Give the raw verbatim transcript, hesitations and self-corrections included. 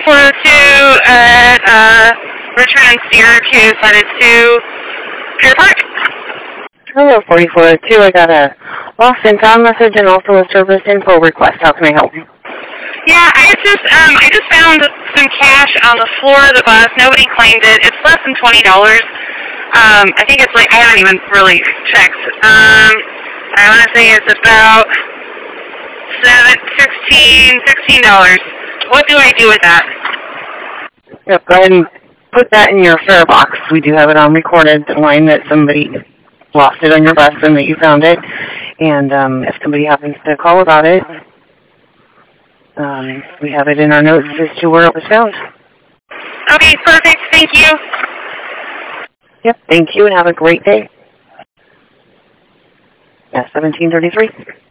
forty-four oh two at uh, Richmond and Syracuse, headed to Pier Park. Hello, forty-four oh two. I got a lost and found message and also a service info request. How can I help you? Yeah, I just um, I just found some cash on the floor of the bus. Nobody claimed it. It's less than twenty dollars. Um, I think it's like, I haven't even really checked. Um, I want to say it's about seven, sixteen, sixteen dollars. What do I do with that? Yep, go ahead and put that in your fare box. We do have it on recorded line that somebody lost it on your bus and that you found it. And um, if somebody happens to call about it, um, we have it in our notes as to where it was found. Okay, perfect. Thank you. Yep, thank you and have a great day. Yeah, seventeen thirty-three.